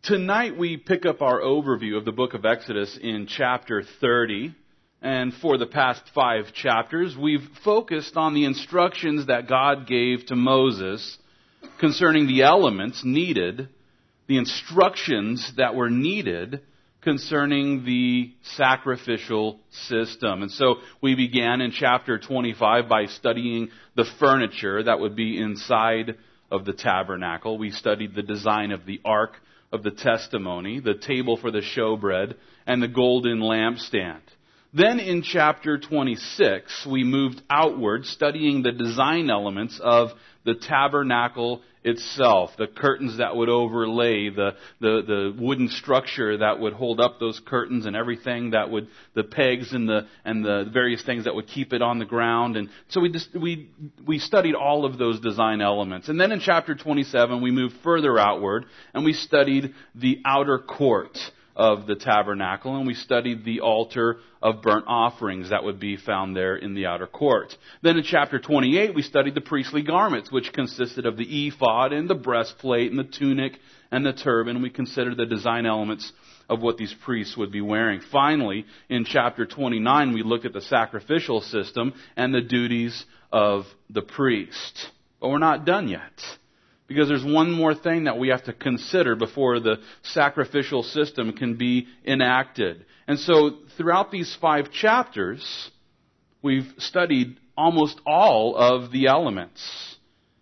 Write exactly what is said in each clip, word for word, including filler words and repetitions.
Tonight we pick up our overview of the book of Exodus in chapter thirty. And for the past five chapters, we've focused on the instructions that God gave to Moses concerning the elements needed, the instructions that were needed concerning the sacrificial system. And so we began in chapter twenty-five by studying the furniture that would be inside of the tabernacle. We studied the design of the ark of the testimony, the table for the showbread, and the golden lampstand. Then in chapter twenty-six, we moved outward, studying the design elements of the tabernacle itself, the curtains that would overlay, the, the, the wooden structure that would hold up those curtains and everything that would, the pegs and the, and the various things that would keep it on the ground. And so we just, we, we studied all of those design elements. And then in chapter twenty-seven, we moved further outward and we studied the outer court of the tabernacle, and we studied the altar of burnt offerings that would be found there in the outer court. Then in chapter twenty-eight, we studied the priestly garments, which consisted of the ephod and the breastplate and the tunic and the turban. We considered the design elements of what these priests would be wearing. Finally, in chapter twenty-nine, we looked at the sacrificial system and the duties of the priest. But we're not done yet, because there's one more thing that we have to consider before the sacrificial system can be enacted. And so throughout these five chapters, we've studied almost all of the elements.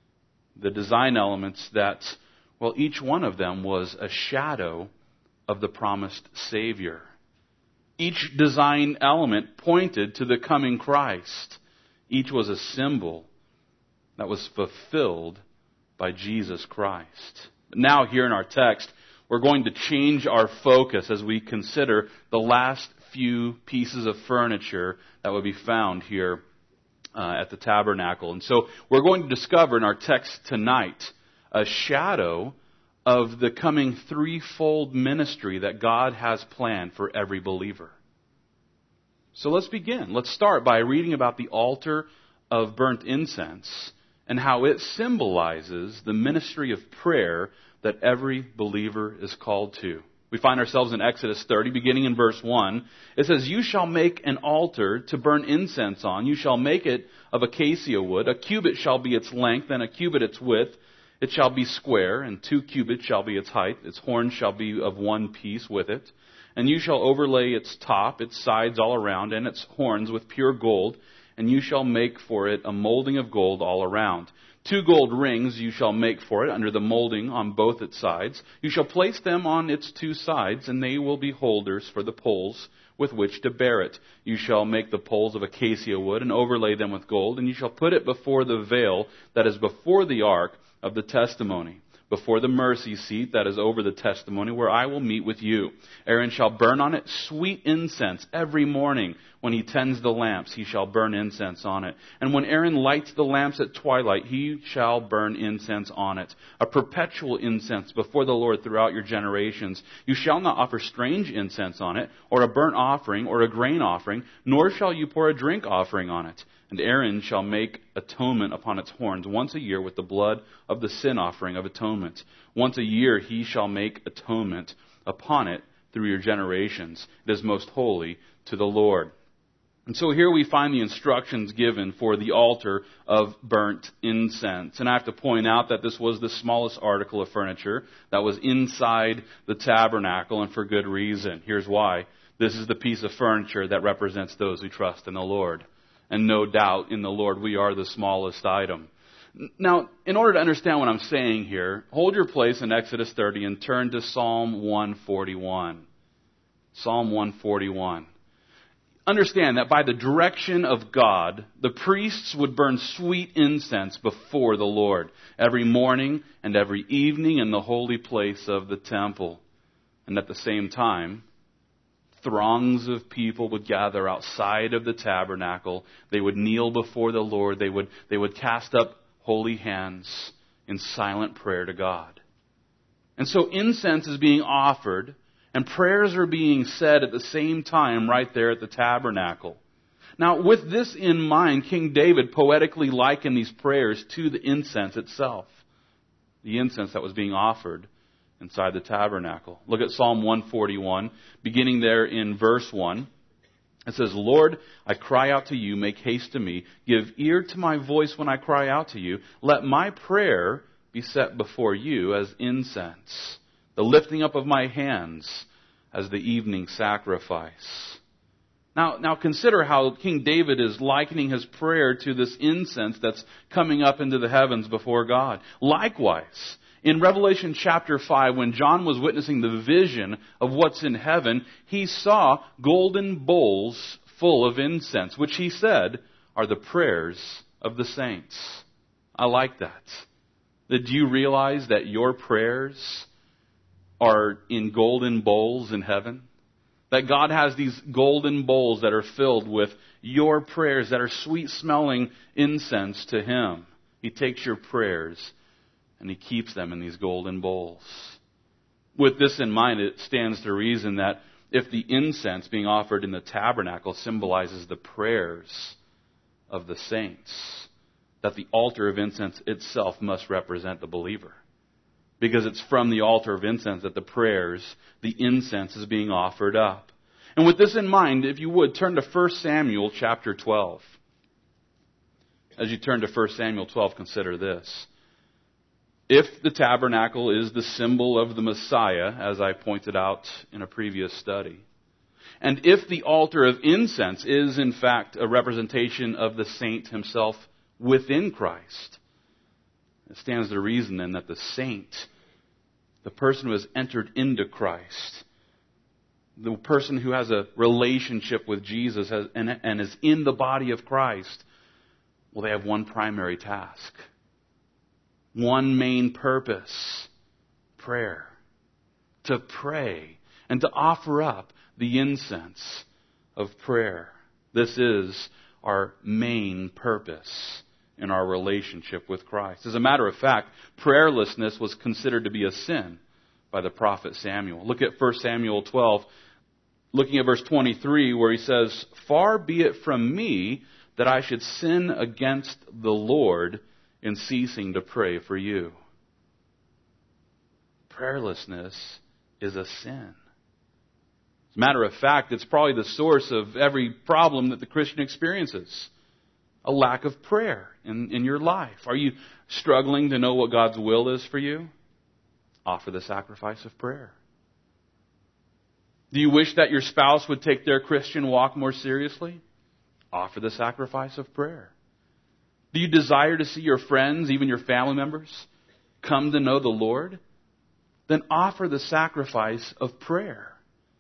The design elements that, well, each one of them was a shadow of the promised Savior. Each design element pointed to the coming Christ. Each was a symbol that was fulfilled by Jesus Christ. Now here in our text, we're going to change our focus as we consider the last few pieces of furniture that would be found here uh, at the tabernacle. And so we're going to discover in our text tonight a shadow of the coming threefold ministry that God has planned for every believer. So let's begin. Let's start by reading about the altar of burnt incense and how it symbolizes the ministry of prayer that every believer is called to. We find ourselves in Exodus thirty, beginning in verse one. It says, "You shall make an altar to burn incense on. You shall make it of acacia wood. A cubit shall be its length, and a cubit its width. It shall be square, and two cubits shall be its height. Its horns shall be of one piece with it. And you shall overlay its top, its sides all around, and its horns with pure gold. And you shall make for it a molding of gold all around. Two gold rings you shall make for it under the molding on both its sides. You shall place them on its two sides, and they will be holders for the poles with which to bear it. You shall make the poles of acacia wood and overlay them with gold, and you shall put it before the veil that is before the ark of the testimony, before the mercy seat that is over the testimony, where I will meet with you. Aaron shall burn on it sweet incense every morning. When he tends the lamps, he shall burn incense on it. And when Aaron lights the lamps at twilight, he shall burn incense on it. A perpetual incense before the Lord throughout your generations. You shall not offer strange incense on it, or a burnt offering, or a grain offering, nor shall you pour a drink offering on it. And Aaron shall make atonement upon its horns once a year with the blood of the sin offering of atonement. Once a year he shall make atonement upon it through your generations. It is most holy to the Lord." And so here we find the instructions given for the altar of burnt incense. And I have to point out that this was the smallest article of furniture that was inside the tabernacle, and for good reason. Here's why. This is the piece of furniture that represents those who trust in the Lord. And no doubt in the Lord we are the smallest item. Now, in order to understand what I'm saying here, hold your place in Exodus thirty and turn to Psalm one forty-one. Psalm one forty-one. Understand that by the direction of God, the priests would burn sweet incense before the Lord every morning and every evening in the holy place of the temple. And at the same time, throngs of people would gather outside of the tabernacle. They would kneel before the Lord. They would, they would cast up holy hands in silent prayer to God. And so incense is being offered, and prayers are being said at the same time right there at the tabernacle. Now, with this in mind, King David poetically likened these prayers to the incense itself. The incense that was being offered inside the tabernacle. Look at Psalm one forty-one, beginning there in verse one. It says, Lord, I cry out to you, make haste to me. Give ear to my voice when I cry out to you. Let my prayer be set before you as incense, the lifting up of my hands as the evening sacrifice. Now, now consider how King David is likening his prayer to this incense that's coming up into the heavens before God. Likewise, in Revelation chapter five, when John was witnessing the vision of what's in heaven, he saw golden bowls full of incense, which he said are the prayers of the saints. I like that. Did you realize that your prayers are in golden bowls in heaven? That God has these golden bowls that are filled with your prayers that are sweet-smelling incense to Him. He takes your prayers and He keeps them in these golden bowls. With this in mind, it stands to reason that if the incense being offered in the tabernacle symbolizes the prayers of the saints, that the altar of incense itself must represent the believer. Because it's from the altar of incense that the prayers, the incense is being offered up. And with this in mind, if you would, turn to First Samuel chapter twelve. As you turn to First Samuel twelve, consider this. If the tabernacle is the symbol of the Messiah, as I pointed out in a previous study, and if the altar of incense is in fact a representation of the saint himself within Christ, it stands to reason then that the saint, the person who has entered into Christ, the person who has a relationship with Jesus has, and, and is in the body of Christ, well, they have one primary task. One main purpose. Prayer. To pray and to offer up the incense of prayer. This is our main purpose in our relationship with Christ. As a matter of fact, prayerlessness was considered to be a sin by the prophet Samuel. Look at First Samuel twelve, looking at verse twenty-three, where he says, Far be it from me that I should sin against the Lord in ceasing to pray for you. Prayerlessness is a sin. As a matter of fact, it's probably the source of every problem that the Christian experiences. A lack of prayer in, in your life. Are you struggling to know what God's will is for you? Offer the sacrifice of prayer. Do you wish that your spouse would take their Christian walk more seriously? Offer the sacrifice of prayer. Do you desire to see your friends, even your family members, come to know the Lord? Then offer the sacrifice of prayer.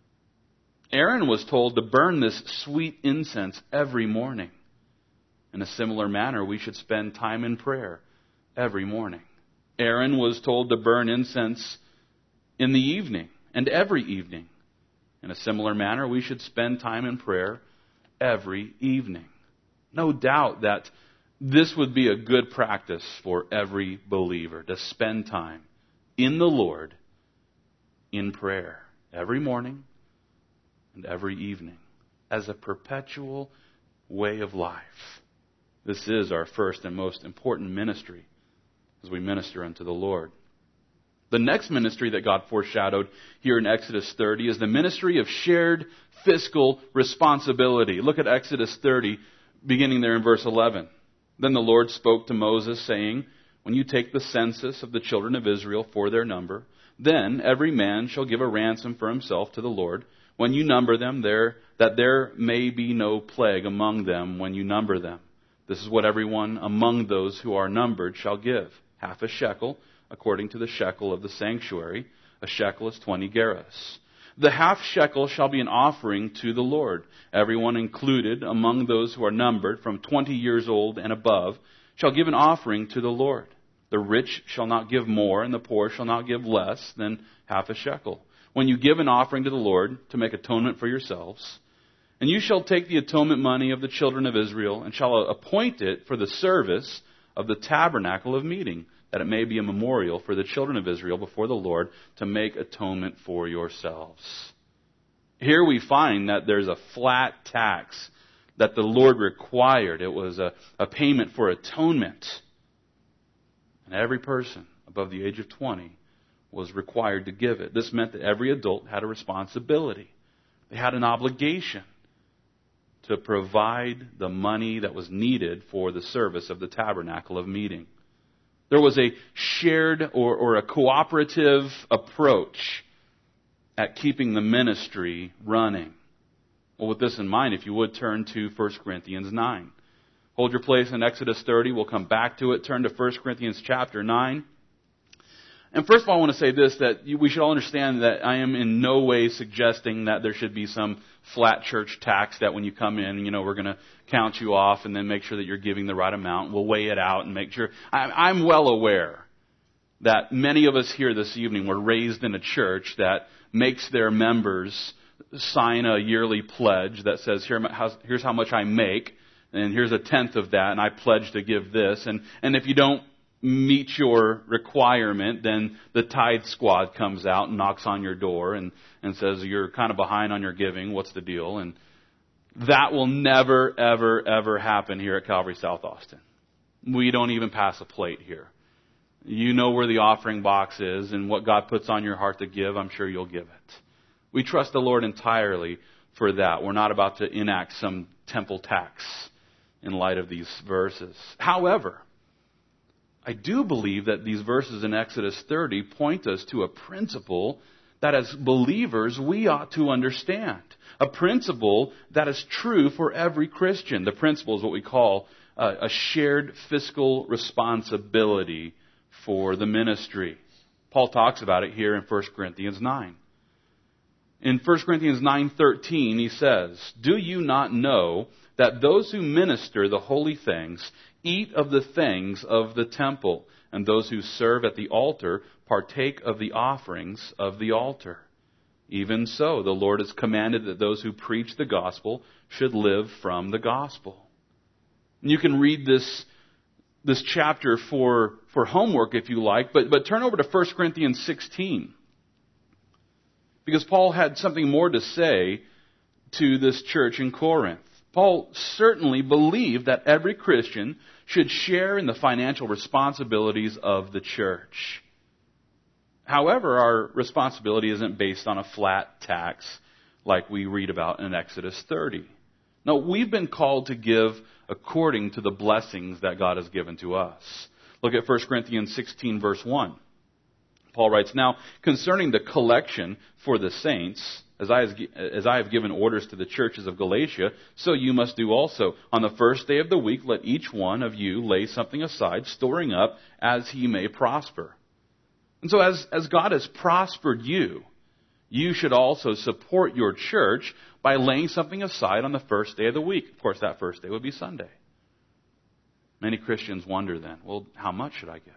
Aaron was told to burn this sweet incense every morning. In a similar manner, we should spend time in prayer every morning. Aaron was told to burn incense in the evening and every evening. In a similar manner, we should spend time in prayer every evening. No doubt that this would be a good practice for every believer, to spend time in the Lord in prayer every morning and every evening as a perpetual way of life. This is our first and most important ministry as we minister unto the Lord. The next ministry that God foreshadowed here in Exodus thirty is the ministry of shared fiscal responsibility. Look at Exodus thirty, beginning there in verse eleven. Then the Lord spoke to Moses, saying, When you take the census of the children of Israel for their number, then every man shall give a ransom for himself to the Lord. When you number them, there that there may be no plague among them when you number them. This is what everyone among those who are numbered shall give. Half a shekel, according to the shekel of the sanctuary. A shekel is twenty gerahs. The half shekel shall be an offering to the Lord. Everyone included among those who are numbered from twenty years old and above shall give an offering to the Lord. The rich shall not give more, and the poor shall not give less than half a shekel. When you give an offering to the Lord to make atonement for yourselves, and you shall take the atonement money of the children of Israel, and shall appoint it for the service of the tabernacle of meeting, that it may be a memorial for the children of Israel before the Lord to make atonement for yourselves. Here we find that there's a flat tax that the Lord required. It was a, a payment for atonement. And every person above the age of twenty was required to give it. This meant that every adult had a responsibility. They had an obligation to provide the money that was needed for the service of the tabernacle of meeting. There was a shared or, or a cooperative approach at keeping the ministry running. Well, with this in mind, if you would turn to First Corinthians nine. Hold your place in Exodus thirty. We'll come back to it. Turn to First Corinthians chapter nine. And first of all, I want to say this, that we should all understand that I am in no way suggesting that there should be some flat church tax that when you come in, you know, we're going to count you off and then make sure that you're giving the right amount. We'll weigh it out and make sure. I'm well aware that many of us here this evening were raised in a church that makes their members sign a yearly pledge that says, Here, here's how much I make, and here's a tenth of that, and I pledge to give this. And, and if you don't meet your requirement, then the tithe squad comes out and knocks on your door and, and says, you're kind of behind on your giving. What's the deal? And that will never, ever, ever happen here at Calvary South Austin. We don't even pass a plate here. You know where the offering box is, and what God puts on your heart to give, I'm sure you'll give it. We trust the Lord entirely for that. We're not about to enact some temple tax in light of these verses. However, I do believe that these verses in Exodus thirty point us to a principle that as believers we ought to understand. A principle that is true for every Christian. The principle is what we call uh, a shared fiscal responsibility for the ministry. Paul talks about it here in First Corinthians nine. In First Corinthians nine thirteen, he says, Do you not know that those who minister the holy things eat of the things of the temple, and those who serve at the altar partake of the offerings of the altar? Even so, the Lord has commanded that those who preach the gospel should live from the gospel. And you can read this, this chapter for, for homework if you like, but, but turn over to First Corinthians sixteen. Because Paul had something more to say to this church in Corinth. Paul certainly believed that every Christian should share in the financial responsibilities of the church. However, our responsibility isn't based on a flat tax like we read about in Exodus thirty. No, we've been called to give according to the blessings that God has given to us. Look at First Corinthians sixteen, verse one. Paul writes, Now, concerning the collection for the saints, as I, as I have given orders to the churches of Galatia, so you must do also. On the first day of the week, let each one of you lay something aside, storing up as he may prosper. And so as, as God has prospered you, you should also support your church by laying something aside on the first day of the week. Of course, that first day would be Sunday. Many Christians wonder then, well, how much should I give?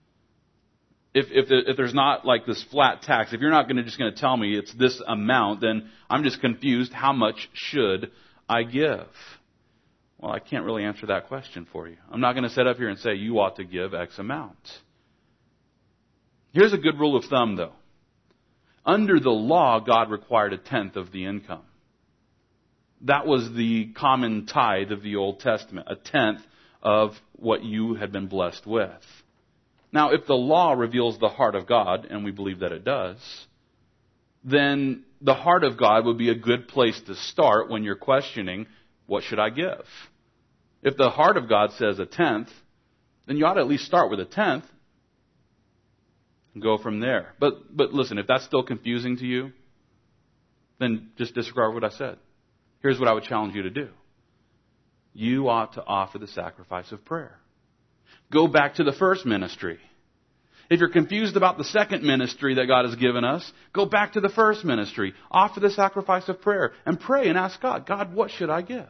If, if, if there's not like this flat tax, if you're not going to just going to tell me it's this amount, then I'm just confused. How much should I give? Well, I can't really answer that question for you. I'm not going to sit up here and say you ought to give X amount. Here's a good rule of thumb, though. Under the law, God required a tenth of the income. That was the common tithe of the Old Testament, a tenth of what you had been blessed with. Now, if the law reveals the heart of God, and we believe that it does, then the heart of God would be a good place to start when you're questioning, what should I give? If the heart of God says a tenth, then you ought to at least start with a tenth and go from there. But, but listen, if that's still confusing to you, then just disregard what I said. Here's what I would challenge you to do. You ought to offer the sacrifice of prayer. Go back to the first ministry. If you're confused about the second ministry that God has given us, go back to the first ministry. Offer the sacrifice of prayer and pray and ask God, God, what should I give?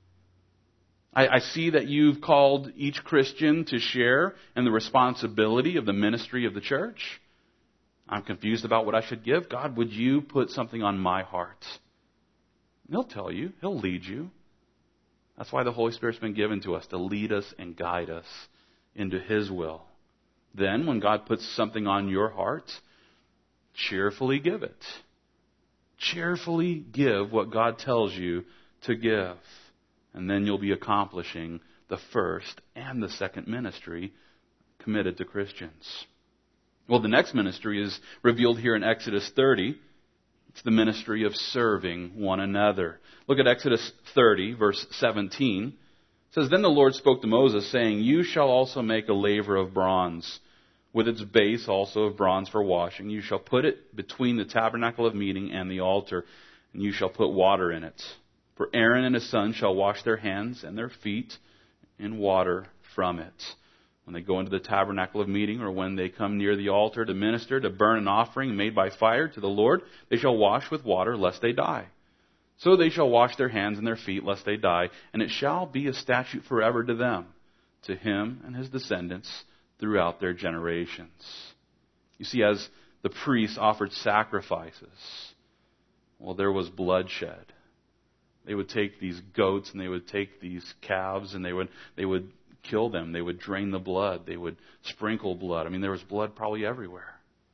I, I see that you've called each Christian to share in the responsibility of the ministry of the church. I'm confused about what I should give. God, would you put something on my heart? And He'll tell you. He'll lead you. That's why the Holy Spirit's been given to us, to lead us and guide us into His will. Then, when God puts something on your heart, cheerfully give it. Cheerfully give what God tells you to give. And then you'll be accomplishing the first and the second ministry committed to Christians. Well, the next ministry is revealed here in Exodus thirty. It's the ministry of serving one another. Look at Exodus thirty, verse seventeen. It says, "Then the Lord spoke to Moses, saying, You shall also make a laver of bronze, with its base also of bronze for washing. You shall put it between the tabernacle of meeting and the altar, and you shall put water in it. For Aaron and his sons shall wash their hands and their feet in water from it. When they go into the tabernacle of meeting, or when they come near the altar to minister, to burn an offering made by fire to the Lord, they shall wash with water, lest they die. So they shall wash their hands and their feet, lest they die. And it shall be a statute forever to them, to him and his descendants throughout their generations." You see, as the priests offered sacrifices, well, there was bloodshed. They would take these goats and they would take these calves and they would they would kill them. They would drain the blood. They would sprinkle blood. I mean, there was blood probably everywhere.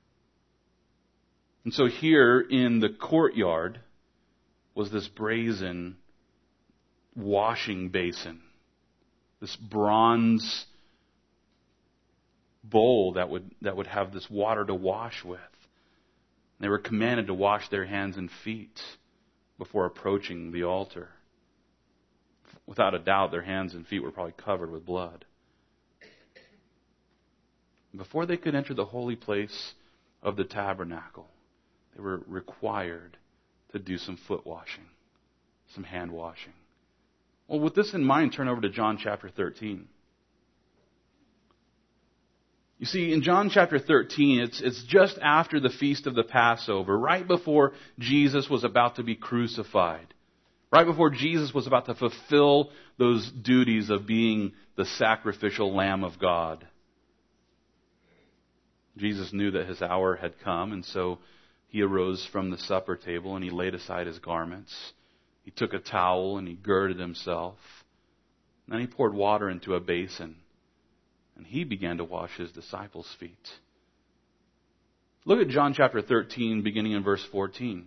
And so here in the courtyard was this brazen washing basin, this bronze bowl that would that would have this water to wash with. They were commanded to wash their hands and feet before approaching the altar. Without a doubt, their hands and feet were probably covered with blood. Before they could enter the holy place of the tabernacle, they were required to do some foot washing, some hand washing. Well, with this in mind, turn over to John chapter thirteen. You see, in John chapter thirteen, it's, it's just after the feast of the Passover, right before Jesus was about to be crucified. Right before Jesus was about to fulfill those duties of being the sacrificial Lamb of God. Jesus knew that his hour had come, and so he arose from the supper table and he laid aside his garments. He took a towel and he girded himself. And then he poured water into a basin. And he began to wash his disciples' feet. Look at John chapter thirteen, beginning in verse fourteen.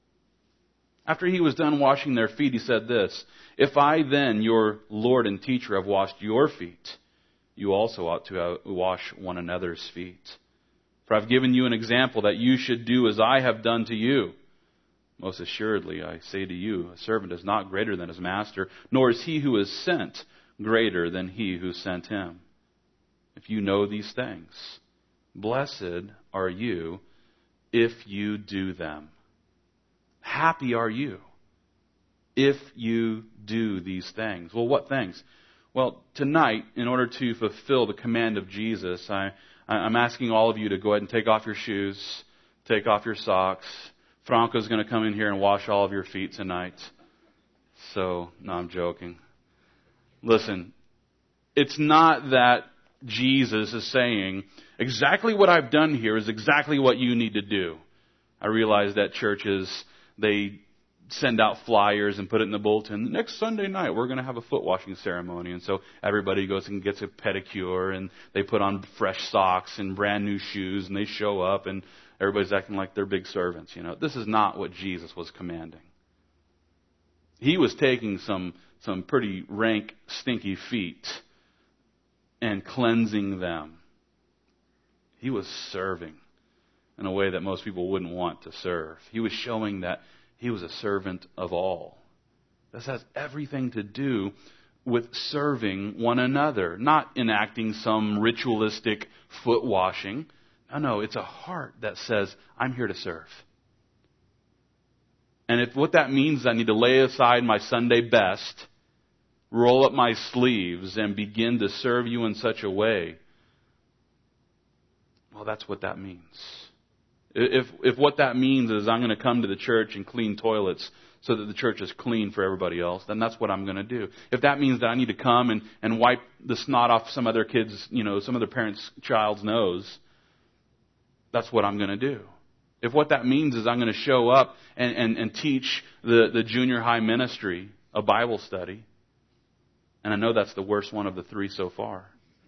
After he was done washing their feet, he said this, "If I then, your Lord and teacher, have washed your feet, you also ought to wash one another's feet. For I've given you an example that you should do as I have done to you. Most assuredly, I say to you, a servant is not greater than his master, nor is he who is sent greater than he who sent him. If you know these things, blessed are you if you do them. Happy are you if you do these things." Well, what things? Well, tonight, in order to fulfill the command of Jesus, I, I'm asking all of you to go ahead and take off your shoes, take off your socks. Franco's going to come in here and wash all of your feet tonight. So, no, I'm joking. Listen, it's not that Jesus is saying, exactly what I've done here is exactly what you need to do. I realize that churches, they send out flyers and put it in the bulletin. Next Sunday night, we're going to have a foot washing ceremony. And so everybody goes and gets a pedicure and they put on fresh socks and brand new shoes and they show up and everybody's acting like they're big servants. You know, this is not what Jesus was commanding. He was taking some, some pretty rank, stinky feet and cleansing them. He was serving in a way that most people wouldn't want to serve. He was showing that he was a servant of all. This has everything to do with serving one another, not enacting some ritualistic foot washing. No, no, it's a heart that says, I'm here to serve. And if what that means is I need to lay aside my Sunday best, roll up my sleeves, and begin to serve you in such a way, well, that's what that means. If if what that means is I'm going to come to the church and clean toilets so that the church is clean for everybody else, then that's what I'm going to do. If that means that I need to come and, and wipe the snot off some other kid's, you know, some other parent's child's nose, that's what I'm going to do. If what that means is I'm going to show up and, and, and teach the, the junior high ministry a Bible study, and I know that's the worst one of the three so far.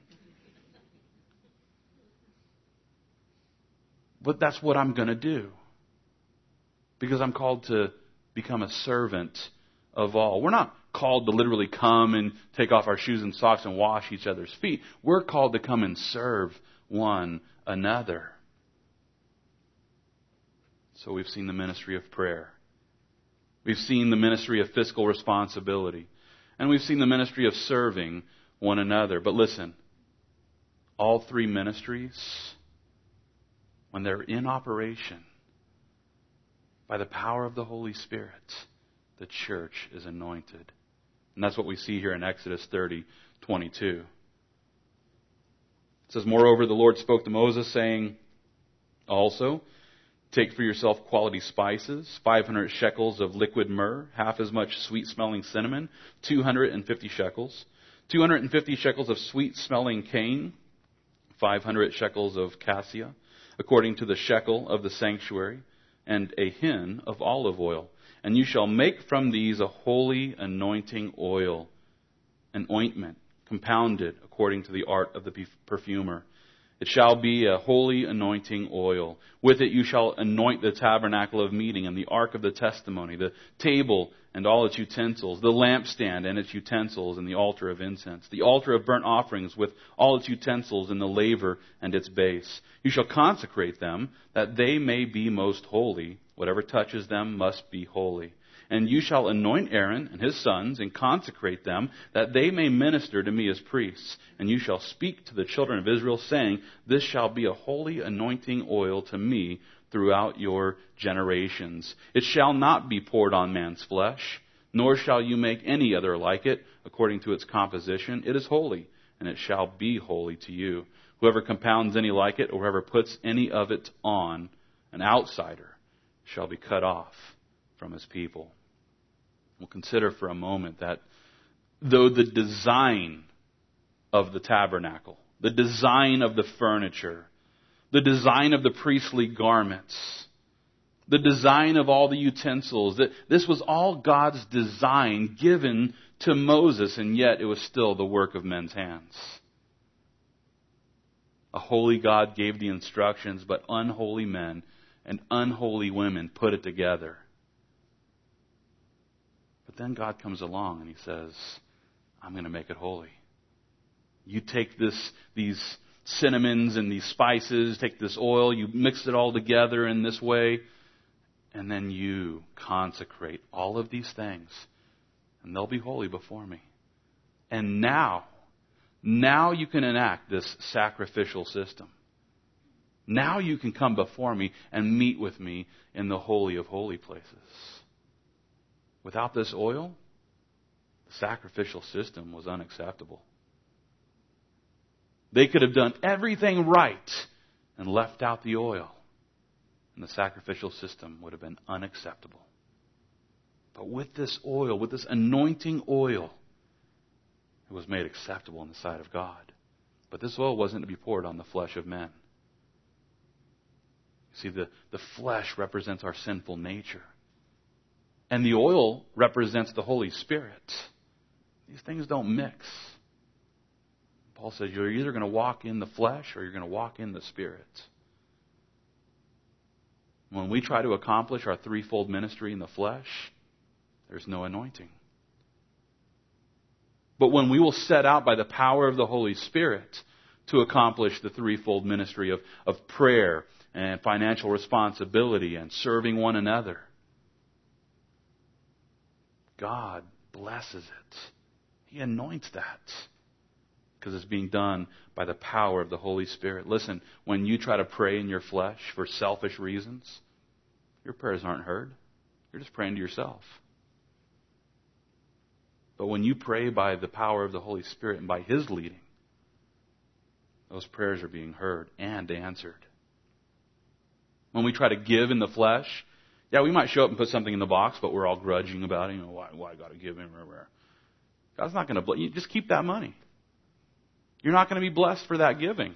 But that's what I'm going to do. Because I'm called to become a servant of all. We're not called to literally come and take off our shoes and socks and wash each other's feet. We're called to come and serve one another. So we've seen the ministry of prayer. We've seen the ministry of fiscal responsibility. And we've seen the ministry of serving one another. But listen, all three ministries, when they're in operation, by the power of the Holy Spirit, the church is anointed. And that's what we see here in Exodus thirty twenty-two. It says, "Moreover, the Lord spoke to Moses, saying, also, take for yourself quality spices, five hundred shekels of liquid myrrh, half as much sweet-smelling cinnamon, two hundred fifty shekels, two hundred fifty shekels of sweet-smelling cane, five hundred shekels of cassia, according to the shekel of the sanctuary, and a hin of olive oil. And you shall make from these a holy anointing oil, an ointment, compounded according to the art of the perfumer. It shall be a holy anointing oil. With it you shall anoint the tabernacle of meeting and the ark of the testimony, the table and all its utensils, the lampstand and its utensils, and the altar of incense, the altar of burnt offerings with all its utensils, and the laver and its base. You shall consecrate them, that they may be most holy. Whatever touches them must be holy. And you shall anoint Aaron and his sons, and consecrate them, that they may minister to me as priests. And you shall speak to the children of Israel, saying, this shall be a holy anointing oil to me throughout your generations. It shall not be poured on man's flesh, nor shall you make any other like it, according to its composition. It is holy, and it shall be holy to you. Whoever compounds any like it, or whoever puts any of it on, an outsider, shall be cut off from his people." We'll consider for a moment that though the design of the tabernacle, the design of the furniture, the design of the priestly garments, the design of all the utensils, that this was all God's design given to Moses, and yet it was still the work of men's hands. A holy God gave the instructions, but unholy men and unholy women put it together. But then God comes along and He says, I'm going to make it holy. You take this, these cinnamons and these spices, take this oil, you mix it all together in this way, and then you consecrate all of these things, and they'll be holy before me. And now, now you can enact this sacrificial system. Now you can come before me and meet with me in the holy of holy places. Without this oil, the sacrificial system was unacceptable. They could have done everything right and left out the oil, and the sacrificial system would have been unacceptable. But with this oil, with this anointing oil, it was made acceptable in the sight of God. But this oil wasn't to be poured on the flesh of men. You see, the, the flesh represents our sinful nature. And the oil represents the Holy Spirit. These things don't mix. Paul says you're either going to walk in the flesh or you're going to walk in the Spirit. When we try to accomplish our threefold ministry in the flesh, there's no anointing. But when we will set out by the power of the Holy Spirit to accomplish the threefold ministry of, of prayer and financial responsibility and serving one another, God blesses it. He anoints that because it's being done by the power of the Holy Spirit. Listen, when you try to pray in your flesh for selfish reasons, your prayers aren't heard. You're just praying to yourself. But when you pray by the power of the Holy Spirit and by His leading, those prayers are being heard and answered. When we try to give in the flesh, yeah, we might show up and put something in the box, but we're all grudging about it. You know, why, why I got to give Him? God's not going to bless you. Just keep that money. You're not going to be blessed for that giving.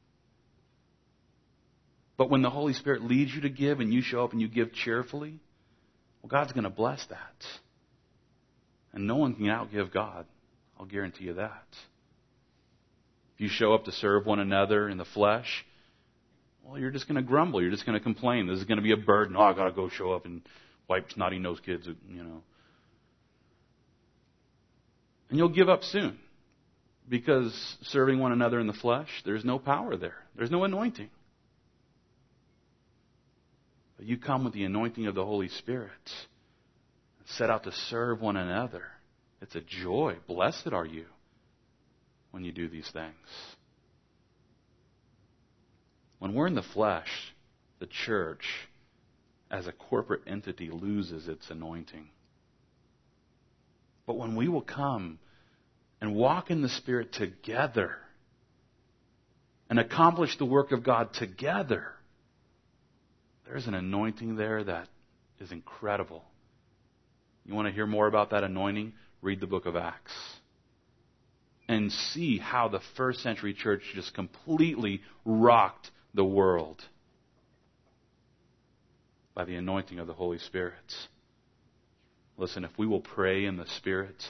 But when the Holy Spirit leads you to give and you show up and you give cheerfully, well, God's going to bless that. And no one can outgive God. I'll guarantee you that. If you show up to serve one another in the flesh, well, you're just going to grumble. You're just going to complain. This is going to be a burden. Oh, I've got to go show up and wipe snotty-nosed kids, you know. And you'll give up soon. Because serving one another in the flesh, there's no power there. There's no anointing. But you come with the anointing of the Holy Spirit. Set out to serve one another. It's a joy. Blessed are you when you do these things. When we're in the flesh, the church, as a corporate entity, loses its anointing. But when we will come and walk in the Spirit together and accomplish the work of God together, there's an anointing there that is incredible. You want to hear more about that anointing? Read the book of Acts. And see how the first century church just completely rocked the world by the anointing of the Holy Spirit. Listen, if we will pray in the Spirit,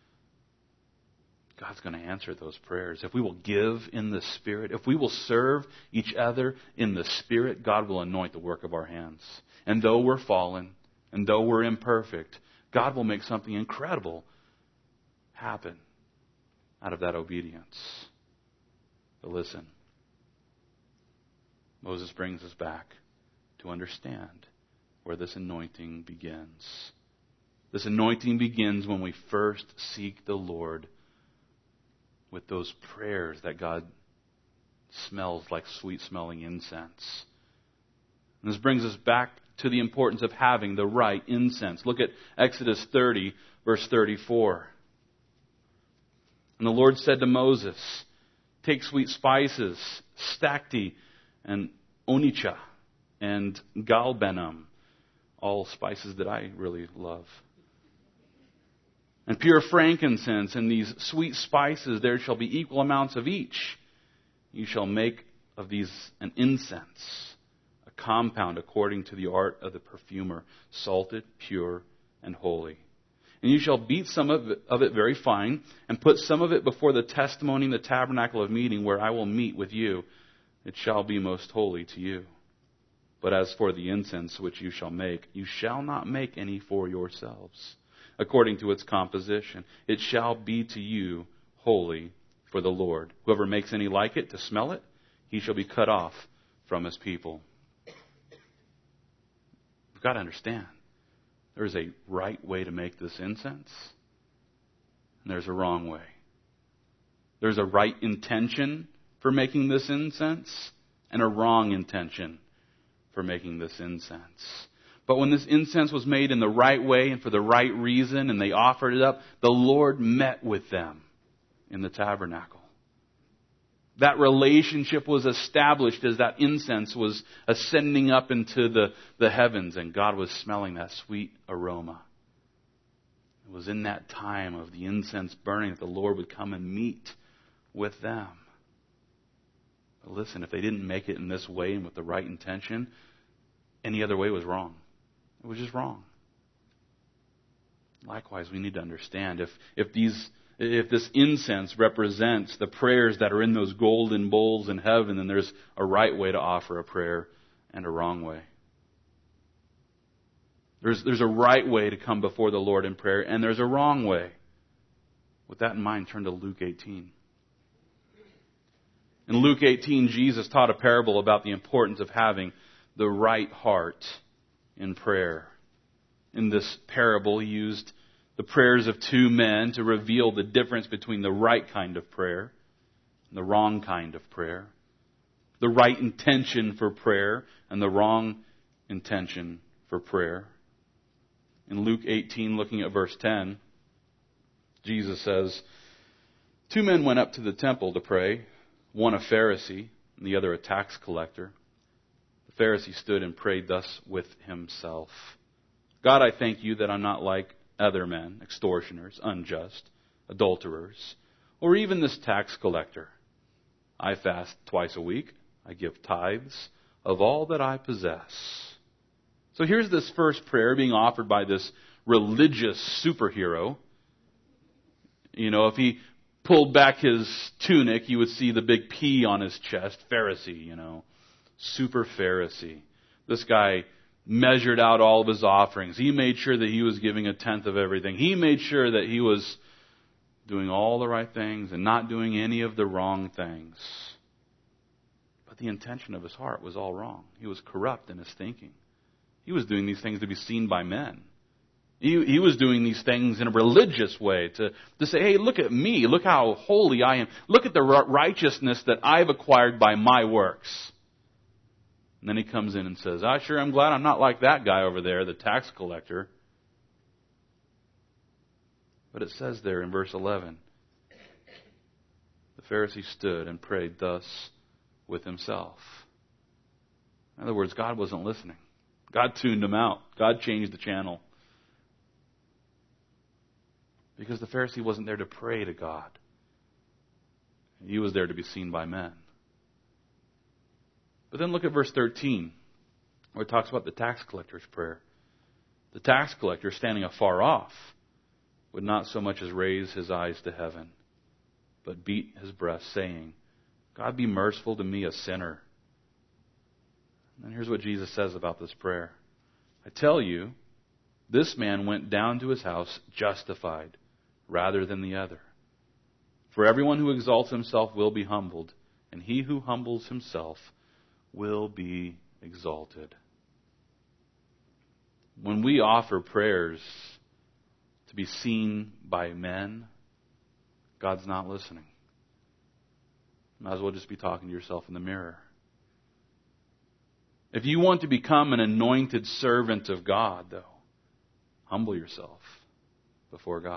God's going to answer those prayers. If we will give in the Spirit, if we will serve each other in the Spirit, God will anoint the work of our hands. And though we're fallen, and though we're imperfect, God will make something incredible happen out of that obedience. But listen, Moses brings us back to understand where this anointing begins. This anointing begins when we first seek the Lord with those prayers that God smells like sweet-smelling incense. And this brings us back to the importance of having the right incense. Look at Exodus thirty, verse thirty-four. And the Lord said to Moses, take sweet spices, stacte, and onycha, and galbanum, all spices that I really love. And pure frankincense, and these sweet spices, there shall be equal amounts of each. You shall make of these an incense, a compound according to the art of the perfumer, salted, pure, and holy. And you shall beat some of it, of it very fine, and put some of it before the testimony in the tabernacle of meeting, where I will meet with you. It shall be most holy to you. But as for the incense which you shall make, you shall not make any for yourselves, according to its composition. It shall be to you holy for the Lord. Whoever makes any like it to smell it, he shall be cut off from his people. You've got to understand, there's a right way to make this incense, and there's a wrong way. There's a right intention for making this incense, and a wrong intention for making this incense. But when this incense was made in the right way and for the right reason, and they offered it up, the Lord met with them in the tabernacle. That relationship was established as that incense was ascending up into the, the heavens, and God was smelling that sweet aroma. It was in that time of the incense burning that the Lord would come and meet with them. But listen, if they didn't make it in this way and with the right intention, any other way was wrong. It was just wrong. Likewise, we need to understand if if these if this incense represents the prayers that are in those golden bowls in heaven, then there's a right way to offer a prayer and a wrong way. There's there's a right way to come before the Lord in prayer, and there's a wrong way. With that in mind, turn to Luke eighteen. In Luke eighteen, Jesus taught a parable about the importance of having the right heart in prayer. In this parable, he used the prayers of two men to reveal the difference between the right kind of prayer and the wrong kind of prayer. The right intention for prayer and the wrong intention for prayer. In Luke eighteen, looking at verse ten, Jesus says, two men went up to the temple to pray, one a Pharisee and the other a tax collector. The Pharisee stood and prayed thus with himself. God, I thank you that I'm not like other men, extortioners, unjust, adulterers, or even this tax collector. I fast twice a week. I give tithes of all that I possess. So here's this first prayer being offered by this religious superhero. You know, if he pulled back his tunic, you would see the big P on his chest. Pharisee, you know. Super Pharisee. This guy measured out all of his offerings. He made sure that he was giving a tenth of everything. He made sure that he was doing all the right things and not doing any of the wrong things. But the intention of his heart was all wrong. He was corrupt in his thinking. He was doing these things to be seen by men. He, he was doing these things in a religious way to, to say, hey, look at me. Look how holy I am. Look at the righteousness that I've acquired by my works. And then he comes in and says, I sure am glad I'm not like that guy over there, the tax collector. But it says there in verse eleven, the Pharisee stood and prayed thus with himself. In other words, God wasn't listening. God tuned him out. God changed the channel. Because the Pharisee wasn't there to pray to God. He was there to be seen by men. But then look at verse thirteen, where it talks about the tax collector's prayer. The tax collector, standing afar off, would not so much as raise his eyes to heaven, but beat his breast, saying, God, be merciful to me, a sinner. And here's what Jesus says about this prayer. I tell you, this man went down to his house justified rather than the other. For everyone who exalts himself will be humbled, and he who humbles himself will be exalted. When we offer prayers to be seen by men, God's not listening. Might as well just be talking to yourself in the mirror. If you want to become an anointed servant of God, though, humble yourself before God.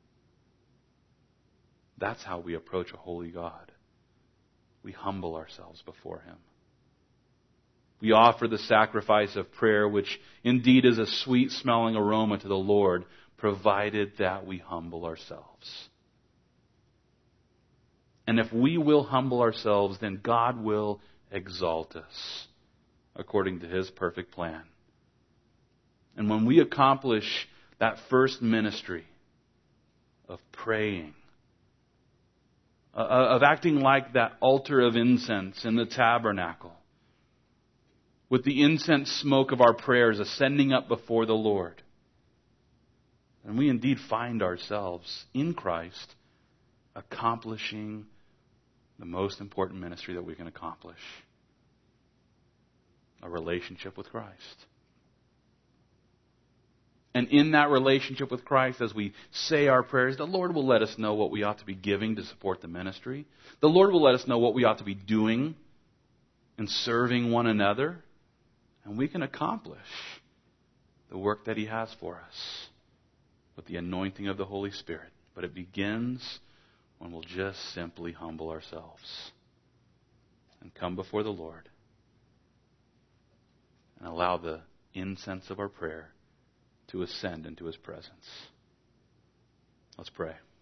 That's how we approach a holy God. We humble ourselves before Him. We offer the sacrifice of prayer, which indeed is a sweet-smelling aroma to the Lord, provided that we humble ourselves. And if we will humble ourselves, then God will exalt us according to His perfect plan. And when we accomplish that first ministry of praying, uh, of acting like that altar of incense in the tabernacle, with the incense smoke of our prayers ascending up before the Lord, and we indeed find ourselves in Christ accomplishing the most important ministry that we can accomplish. A relationship with Christ. And in that relationship with Christ, as we say our prayers, the Lord will let us know what we ought to be giving to support the ministry. The Lord will let us know what we ought to be doing in serving one another. And we can accomplish the work that He has for us with the anointing of the Holy Spirit. But it begins when we'll just simply humble ourselves and come before the Lord and allow the incense of our prayer to ascend into His presence. Let's pray.